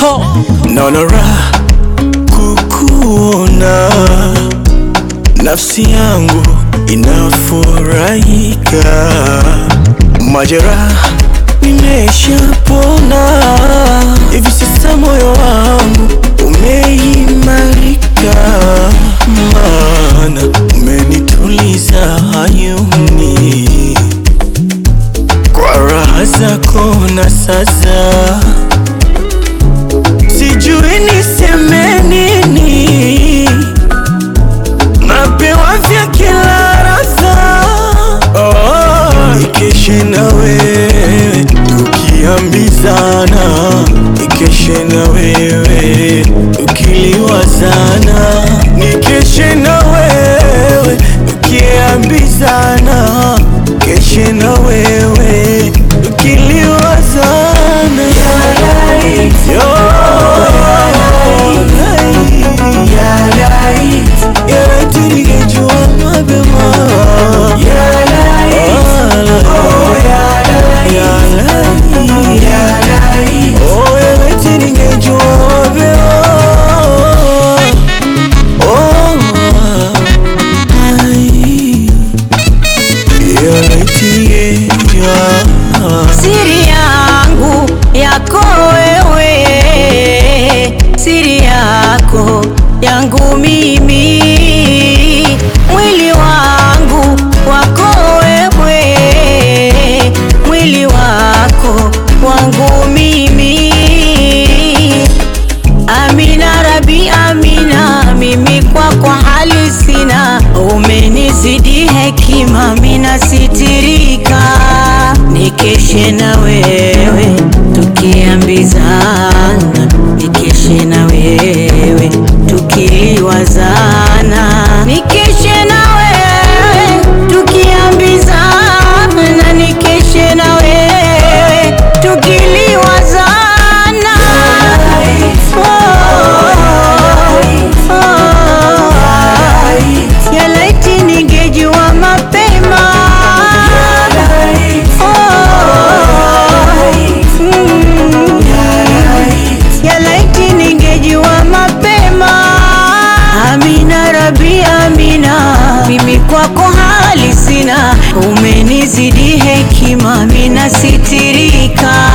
Moko naona raha kukuona, nafsi yangu inafurahika, majeraha nimeshapona, hivi sasa moyo wangu umeimarika, maana umenituliza hayuni kwa raha zako. Na sasa sijui niseme nini, napewa vya kila radha. Nikeshe na wewe tukiambizana, nikeshe na wewe tukiliwazana, nikeshe na wewe tukiambizana, nikeshe na wewe tukiliwazana. siri yangu yako wewe, siri yako yangu mimi, mwili wangu wako wewe, mwili wako wangu mimi. Amina Rabbi Amina, mimi kwako hali sina, umenizidi hekima, mina sitirika. Nikeshe na wewe tukiambizana, nikeshe na wewe tukiliwazana, nikeshe na wewe tukiambizana, nikeshe na wewe tukiliwazana. Ya laiti ningejua mapema, ya laiti ningejua mapema. Amina Rabbi Amina, mimi kwako hali sina, umenizidi hekima, mina sitirika.